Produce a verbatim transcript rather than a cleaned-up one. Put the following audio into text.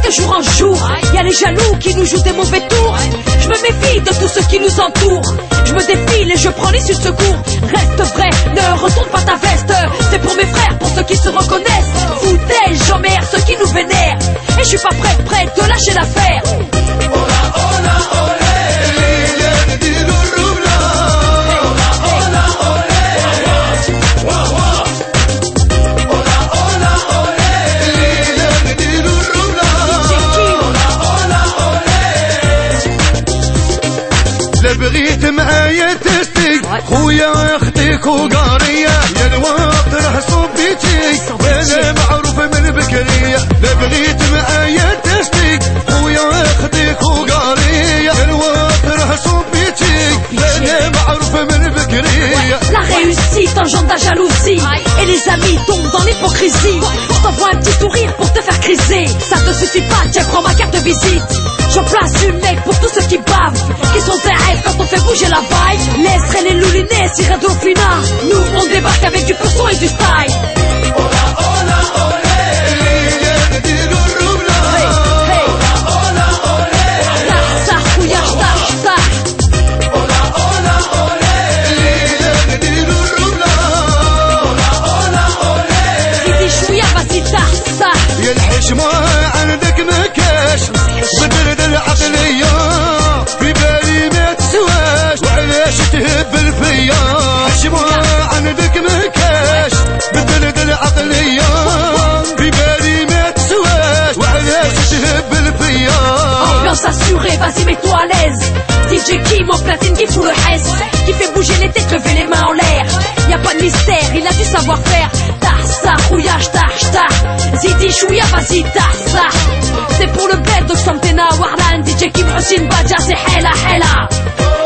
de jour en jour. Y'a les jaloux qui nous jouent des mauvais tours. Je me méfie de tous ceux qui nous entourent. Je me défile et je prends l'issue de secours. Reste vrai, ne retourne pas ta veste. C'est pour mes frères, pour ceux qui se reconnaissent. Foutez, j'emmerde ceux qui nous vénèrent. Et je suis pas prête, prête de lâcher l'affaire. بغيت معايا تستي خويا اختك وقارية يا الوقت راه صبيتي وانا معروف من بكرية. لا بغيت معايا تستي خويا اختك وقارية يا الوقت راه صبيتي وانا معروف من بكرية. La réussite engendre la jalousie et les amis tombent dans l'hypocrisie. Je t'envoie un petit sourire pour te faire criser. Ça te suffit pas, tiens prends ma carte de visite. J'en place une mec pour tous ceux qui bavent, qui sont des rêves quand on fait bouger la vibe. Laisserait les loulinets, si rien fina. Nous on débarque avec du pur son et du style. يا الحشمة عندك مكاش بدل العقلية في بالي ما تسواش وعلاش تهبل فيا. حشمة عندك مكاش بدل العقلية في بالي ما تسواش وعلاش تهبل فيا. Ambiance assurée, vas-y mets-toi à l'aise. D J Kim en platine qui fout le S, qui fait bouger les têtes, lever les mains en l'air. Y'a pas de mystère, il a du savoir-faire. Tarsa, rouillage, tach, tach. Zidi, chouïa, vas-y, tarsa. C'est pour le bled de Santena, Warlan, D J Kim, Hussein, Badja, c'est hella, hella.